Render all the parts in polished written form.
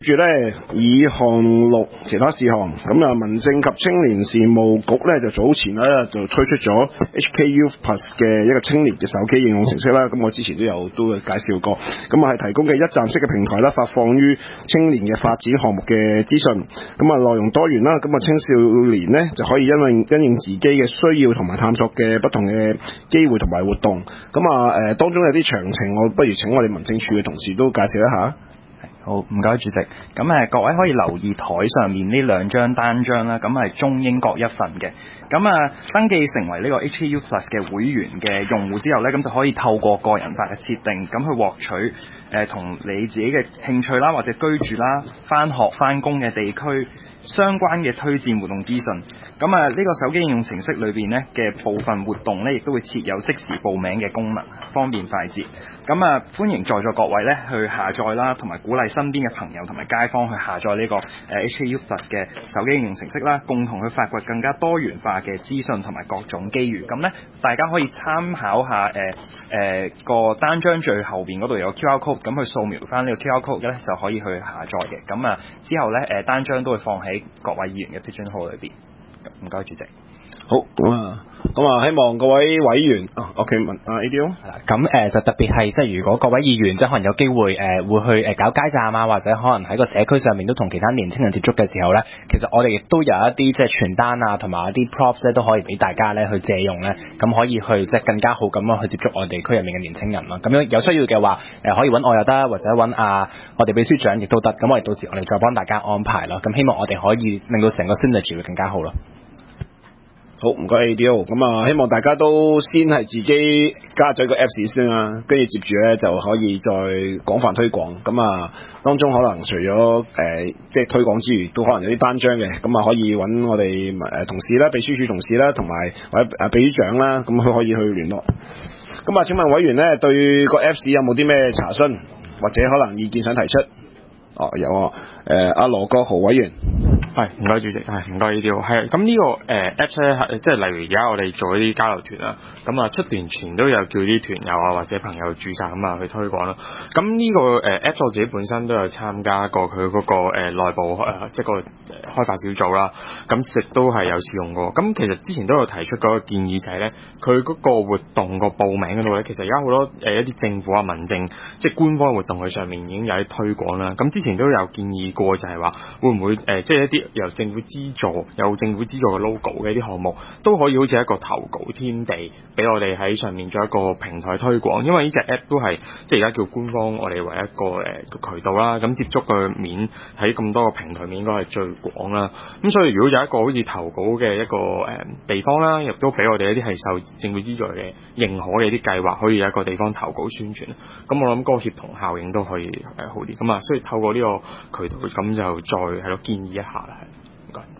住咧以項錄其他事項，咁啊民政及青年事務局咧就早前咧就推出咗 HK Youth Plus 嘅一個青年嘅手機應用程式啦。咁我之前都介紹過，咁啊係提供嘅一站式嘅平台啦，發放於青年嘅發展項目嘅資訊。咁啊內容多元啦，咁啊青少年咧就可以因應自己嘅需要同埋探索嘅不同嘅機會同埋活動。咁啊當中有啲詳情，我不如請我哋民政處嘅同事都介紹一下。 好，唔該主席。咁各位可以留意台上面呢兩張單張啦，咁係中英各一份嘅。咁登記成為呢個 HK Youth Plus 嘅會員嘅用戶之後呢，咁就可以透過個人化嘅設定，咁去獲取同你自己嘅興趣啦，或者居住啦、返學返工嘅地區相關嘅推薦活動資訊。咁呢個手機應用程式裏邊呢嘅部分活動呢，亦都會設有即時報名嘅功能，方便快捷。咁歡迎在座各位呢去下載啦，同埋鼓勵身邊嘅朋友同埋街坊去下載呢個HK Youth Plus 嘅手機應用程式啦，共同去發掘更加多元化嘅資訊同埋各種機遇。咁呢，大家可以參考下個單張最後邊嗰度有 QR code， 咁去掃描翻呢個 QR code 呢，就可以去下載嘅。咁之後呢，單張都會放喺各位議員嘅 Pigeonhole 裏邊。唔該，主席。 好，咁啊，希望各位委員，OK， 問ADO。 咁就特別係即係如果各位議員即係可能有機會會去搞街站啊，或者可能喺個社區上面都同其他年輕人接觸嘅時候咧，其實我哋亦都有一啲即係傳單啊，同埋一啲 props 咧都可以俾大家咧去借用咧，咁可以去即係更加好咁樣去接觸我哋區入面嘅年輕人咯。咁樣有需要嘅話，可以揾我又得，或者揾我哋秘書長亦都得。咁我哋到時我哋再幫大家安排咯。咁希望我哋可以令到成個 synergy 會更加好咯。 好，唔該 ADO。咁希望大家都先係自己加咗個 Apps 先啦，跟住接住咧就可以再廣泛推廣。咁當中可能除咗即係推廣之餘，都可能有啲單張嘅，咁可以揾我哋同事啦、秘書處同事啦，同埋或者秘書長啦，咁佢可以去聯絡。咁請問委員咧對個 Apps 有冇啲咩查詢或者可能意見想提出？有阿羅國豪委員。 係，唔該主席，係唔該呢啲。係咁呢個Apps 咧，即係例如而家我哋做一啲交流團啦，咁出團前都有叫啲團友啊或者朋友註冊咁去推廣啦。咁呢個Apps 我自己本身都有參加過佢嗰個內部即係個開發小組啦，咁亦都係有試用過。咁其實之前都有提出嗰個建議就係咧，佢嗰個活動個報名嗰度咧，其實而家好多一啲政府啊民政即係官方活動佢上面已經有啲推廣啦。咁之前都有建議過就係話會唔會即係一啲由政府資助有政府資助嘅 logo 嘅一啲項目都可以好似一個投稿天地俾我哋喺上面做一個平台推廣，因為呢隻 app 都係即係而家叫官方我哋為一個渠道啦，咁接觸嘅面喺咁多個平台面應該係最廣啦。咁所以如果有一個好似投稿嘅一個地方啦，亦都俾我哋一啲係受政府資助嘅認可嘅一啲計劃，可以有一個地方投稿宣傳，咁我諗嗰個協同效應都可以好啲。咁所以透過呢個渠道咁就再建議一下啦。唔該。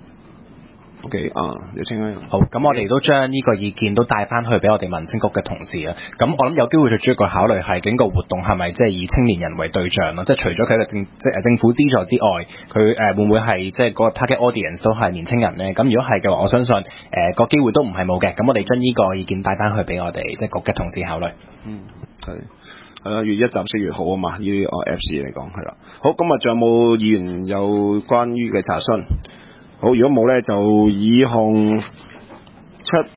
OK 有請啊。 好，咁我哋都將呢個意見都帶翻去俾我哋民政局嘅同事啊。咁我諗有機會最主要考慮係整個活動係咪即係以青年人為對象咯？即係除咗佢嘅政府資助之外，佢會唔會係即係個 target audience 都係年輕人咧？咁如果係嘅話，我相信個機會都唔係冇嘅。咁我哋將呢個意見帶翻去俾我哋即係局嘅同事考慮。 係啦，越一站式越好啊嘛！呢啲Apps 嚟講係啦。好，咁仲有冇議員有關於嘅查詢？好，如果冇咧，就以項